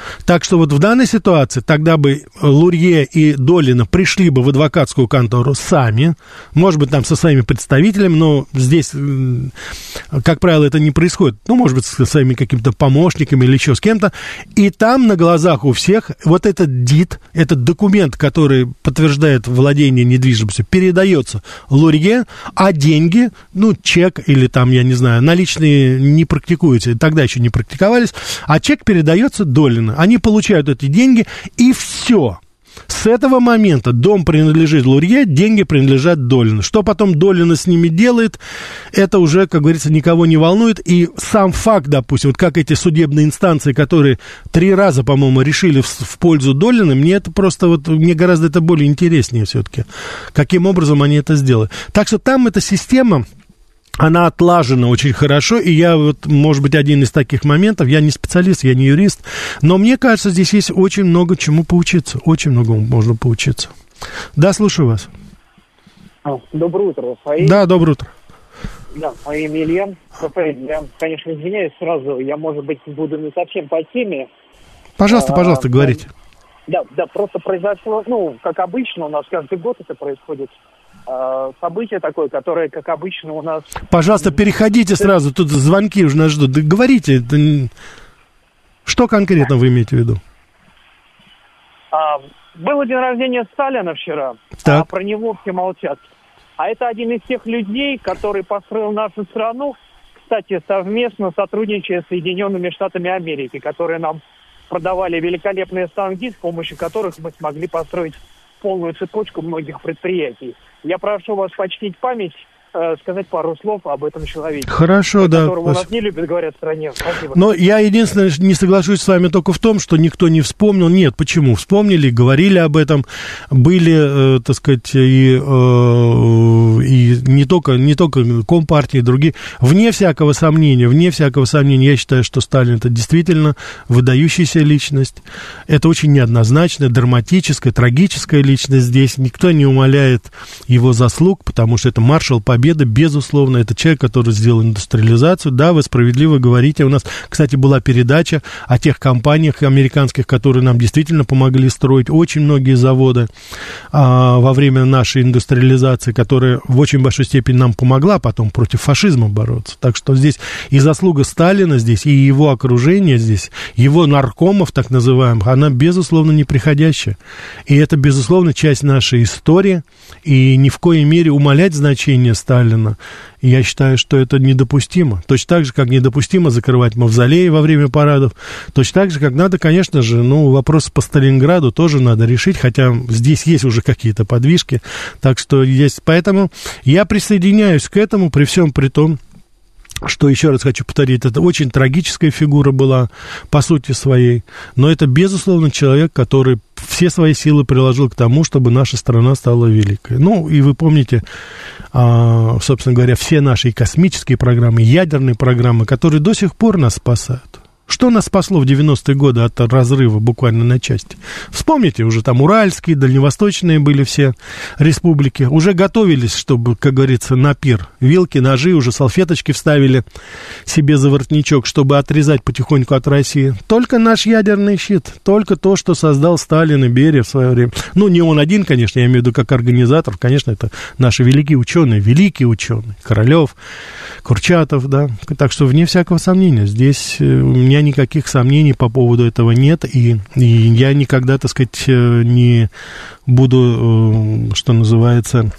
B: Так что вот в данной ситуации тогда бы Лурье и Долина пришли бы в адвокатскую контору сами, может быть, там со своими представителями, но здесь, как правило, это не происходит. Ну, может быть, со своими какими-то помощниками или еще с кем-то. И там на глазах у всех вот этот ДИТ, этот документ, который подтверждает владение недвижимостью, передается Лурье, а деньги, ну, чек или там, я не знаю, наличные не практикуются, тогда еще не практиковались, а чек передается Долина. Они получают эти деньги, и все. С этого момента дом принадлежит Лурье, деньги принадлежат Долину. Что потом Долина с ними делает, это уже, как говорится, никого не волнует. И сам факт, допустим, вот как эти судебные инстанции, которые 3 раза, по-моему, решили в пользу Долина, мне это просто, вот, мне гораздо это более интереснее все-таки, каким образом они это сделали. Так что там эта система... Она отлажена очень хорошо, и я, вот, может быть, один из таких моментов, я не специалист, я не юрист, но мне кажется, здесь есть очень много чему поучиться, очень много можно поучиться. Да, слушаю вас.
G: Доброе утро, Рафаэль.
B: Да, доброе утро.
G: Да, мое имя Илья. Рафаэль, я, конечно, извиняюсь сразу, я, может быть, буду не совсем по теме.
B: Пожалуйста, говорите.
G: Да, просто произошло, ну, как обычно, у нас каждый год это происходит. Событие такое, которое, как обычно, у нас...
B: Пожалуйста, переходите сразу, тут звонки уже нас ждут. Да говорите, это... что конкретно вы имеете в виду?
G: Был день рождения Сталина вчера, а про него все молчат. А это один из тех людей, который построил нашу страну, кстати, совместно сотрудничая с Соединенными Штатами Америки, которые нам продавали великолепные станки, с помощью которых мы смогли построить полную цепочку многих предприятий. Я прошу вас почтить память, сказать пару слов об этом человеке.
B: Хорошо, да.
G: Которого у нас не любят, говорят, в стране. Спасибо.
B: Но я единственное не соглашусь с вами только в том, что никто не вспомнил. Нет, почему? Вспомнили, говорили об этом. Были, так сказать, и не только Компартии, и другие. Вне всякого сомнения, я считаю, что Сталин это действительно выдающаяся личность. Это очень неоднозначная, драматическая, трагическая личность. Здесь никто не умаляет его заслуг, потому что это маршал Победы, безусловно, это человек, который сделал индустриализацию. Да, вы справедливо говорите. У нас, кстати, была передача о тех компаниях американских, которые нам действительно помогли строить очень многие заводы во время нашей индустриализации, которая в очень большой степени нам помогла потом против фашизма бороться. Так что здесь и заслуга Сталина здесь, и его окружение здесь, его наркомов, так называемых, она, безусловно, неприходящая. И это, безусловно, часть нашей истории. И ни в коей мере умалять значение Сталина, я считаю, что это недопустимо. Точно так же, как недопустимо закрывать мавзолеи во время парадов, точно так же, как надо, конечно же, вопрос по Сталинграду тоже надо решить, хотя здесь есть уже какие-то подвижки, так что есть. Поэтому я присоединяюсь к этому, при всем при том, что, еще раз хочу повторить, это очень трагическая фигура была по сути своей, но это, безусловно, человек, который все свои силы приложил к тому, чтобы наша страна стала великой. И вы помните, собственно говоря, все наши космические программы, ядерные программы, которые до сих пор нас спасают. Что нас спасло в 90-е годы от разрыва буквально на части? Вспомните, уже там уральские, дальневосточные были все республики. Уже готовились, чтобы, как говорится, на пир. Вилки, ножи, уже салфеточки вставили себе за воротничок, чтобы отрезать потихоньку от России. Только наш ядерный щит, только то, что создал Сталин и Берия в свое время. Не он один, конечно, я имею в виду как организатор. Конечно, это наши великие ученые, Королев, Курчатов, да. Так что, вне всякого сомнения, здесь у меня никаких сомнений по поводу этого нет, и я никогда, так сказать, не буду, что называется,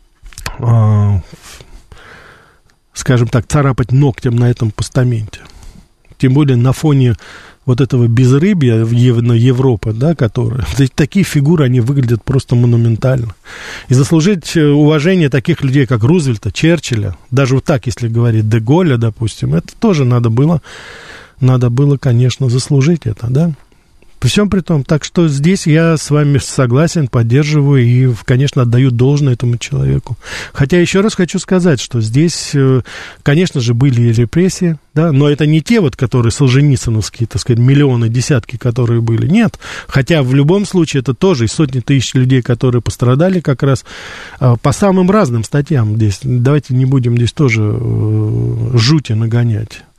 B: скажем так, царапать ногтем на этом постаменте. Тем более на фоне вот этого безрыбья Европы, да, которая... Такие фигуры, они выглядят просто монументально. И заслужить уважение таких людей, как Рузвельта, Черчилля, даже вот так, если говорить, де Голля, допустим, это тоже надо было, конечно, заслужить это, да. При всем при том, так что здесь я с вами согласен, поддерживаю и, конечно, отдаю должное этому человеку. Хотя еще раз хочу сказать, что здесь, конечно же, были и репрессии, да, но это не те, которые солженицыновские, так сказать, миллионы, десятки, которые были. Нет, хотя в любом случае это тоже и сотни тысяч людей, которые пострадали как раз по самым разным статьям здесь. Давайте не будем здесь тоже жути нагонять.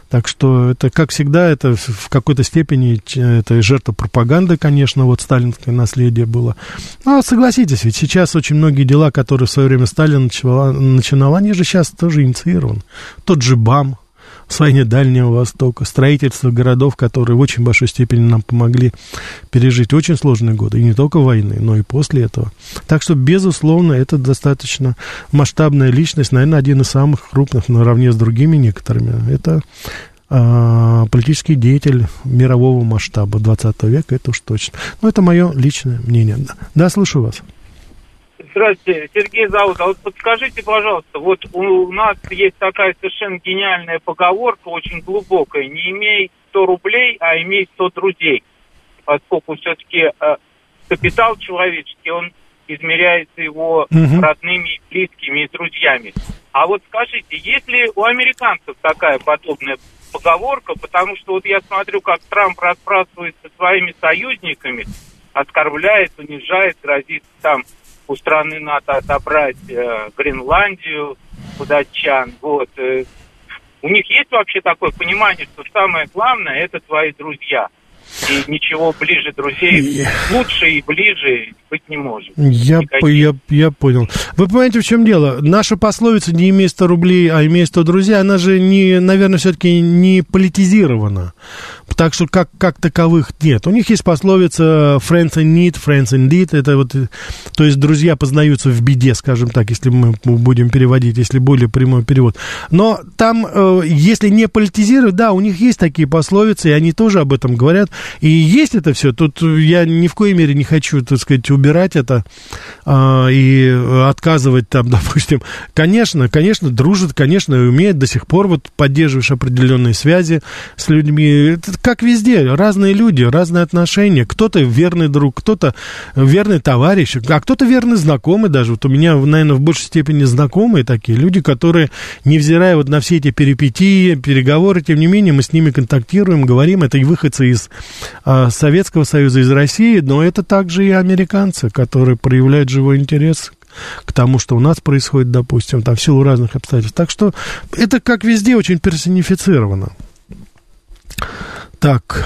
B: Так что это, как всегда, это в какой-то степени это жертва пропаганды, конечно, вот сталинское наследие было. Но согласитесь, ведь сейчас очень многие дела, которые в свое время Сталин начинал, они же сейчас тоже инициированы. Тот же БАМ, освоение Дальнего Востока, строительство городов, которые в очень большой степени нам помогли пережить очень сложные годы, и не только войны, но и после этого. Так что, безусловно, это достаточно масштабная личность, наверное, один из самых крупных, наравне с другими некоторыми. Это политический деятель мирового масштаба 20 века, это уж точно. Но это мое личное мнение. Да, слушаю вас.
H: Здравствуйте, Сергей зовут. А вот подскажите, пожалуйста, вот у нас есть такая совершенно гениальная поговорка, очень глубокая. Не имей 100 рублей, а имей 100 друзей. Поскольку все-таки капитал человеческий, он измеряется его родными, близкими и друзьями. А вот скажите, есть ли у американцев такая подобная поговорка? Потому что вот я смотрю, как Трамп расправляется со своими союзниками, оскорбляет, унижает, грозит там у страны НАТО отобрать Гренландию у датчан. Вот. У них есть вообще такое понимание, что самое главное – это твои друзья. И ничего ближе друзей, лучше и ближе быть не может.
B: Я понял. Вы понимаете, в чем дело? Наша пословица «не имей 100 рублей, а имей 100 друзей», она же, наверное, все-таки не политизирована. Так что как таковых нет. У них есть пословица «friends in need, friends indeed». Это вот, то есть друзья познаются в беде, скажем так, если мы будем переводить, если более прямой перевод. Но там, если не политизировать, да, у них есть такие пословицы, и они тоже об этом говорят. И есть это все. Тут я ни в коей мере не хочу, так сказать, убирать это и отказывать там, допустим. Конечно, дружат, конечно, умеют до сих пор вот поддерживаешь определенные связи с людьми. Это как везде. Разные люди, разные отношения. Кто-то верный друг, кто-то верный товарищ, а кто-то верный знакомый даже. Вот у меня, наверное, в большей степени знакомые такие люди, которые, невзирая вот на все эти перипетии, переговоры, тем не менее, мы с ними контактируем, говорим. Это и выходцы из Советского Союза, из России, но это также и американцы, которые проявляют живой интерес к тому, что у нас происходит, допустим, там, в силу разных обстоятельств. Так что это, как везде, очень персонифицировано. Так.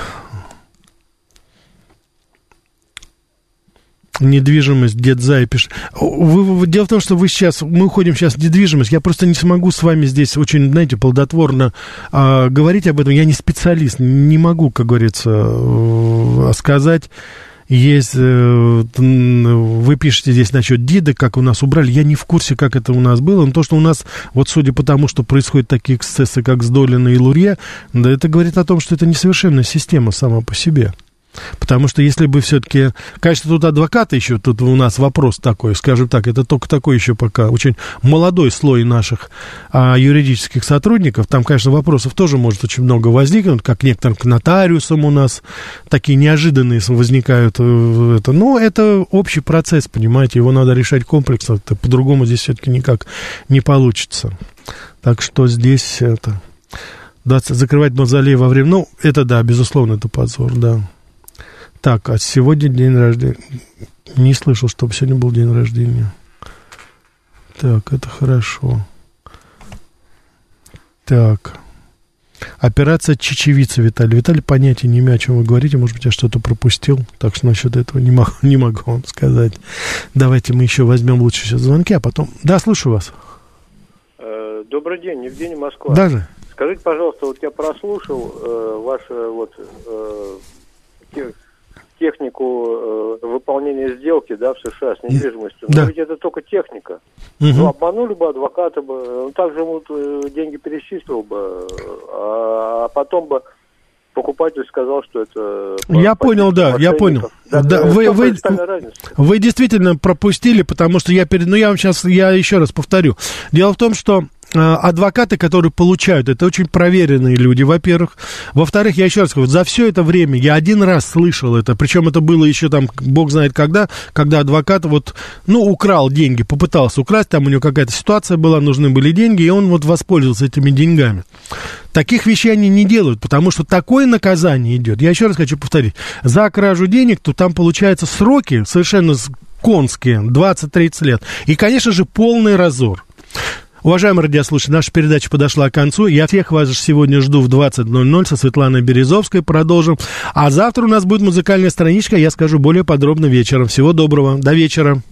B: Недвижимость, дед Зай пишет. Дело в том, что мы уходим сейчас в недвижимость. Я просто не смогу с вами здесь очень, знаете, плодотворно говорить об этом. Я не специалист, не могу, как говорится, сказать. Есть, вы пишете здесь насчет ДИДа, как у нас убрали. Я не в курсе, как это у нас было. Но то, что у нас, вот судя по тому, что происходят такие эксцессы, как с Долиной и Лурье, да, это говорит о том, что это несовершенная система сама по себе. Потому что если бы все-таки... Конечно, тут адвокаты еще, тут у нас вопрос такой, скажем так, это только такой еще пока очень молодой слой наших юридических сотрудников. Там, конечно, вопросов тоже может очень много возникнуть, как некоторым к нотариусам у нас такие неожиданные возникают. Но это общий процесс, понимаете, его надо решать комплексно, по-другому здесь все-таки никак не получится. Так что здесь это... Да, закрывать мавзолей во время... Ну, это да, безусловно, это позор, да. Так, а сегодня день рождения. Не слышал, чтобы сегодня был день рождения. Так, это хорошо. Так. Операция «Чечевица», Виталий. Виталий, понятия не имею, о чем вы говорите. Может быть, я что-то пропустил. Так что насчет этого не могу вам сказать. Давайте мы еще возьмем лучше сейчас звонки, а потом... Да, слушаю вас.
I: Добрый день, Евгений, Москва.
B: Даже.
I: Скажите, пожалуйста, вот я прослушал вашу технику выполнения сделки, да, в США с недвижимостью. Но ведь это только техника. Ну, обманули бы адвоката бы, он также ему деньги перечислил бы, а потом бы покупатель сказал, что это...
B: Я понял, да, я понял. Да, вы действительно пропустили, потому что я еще раз повторю. Дело в том, что адвокаты, которые получают, это очень проверенные люди, во-первых. Во-вторых, я еще раз говорю, за все это время я один раз слышал это, причем это было еще там, бог знает когда адвокат украл деньги, попытался украсть, там у него какая-то ситуация была, нужны были деньги, и он вот воспользовался этими деньгами. Таких вещей они не делают, потому что такое наказание идет. Я еще раз хочу повторить, за кражу денег, то там получаются сроки совершенно конские, 20-30 лет, и, конечно же, полный разор. Уважаемые радиослушатели, наша передача подошла к концу. Я всех вас сегодня жду в 20:00 со Светланой Березовской. Продолжим. А завтра у нас будет музыкальная страничка. Я скажу более подробно вечером. Всего доброго. До вечера.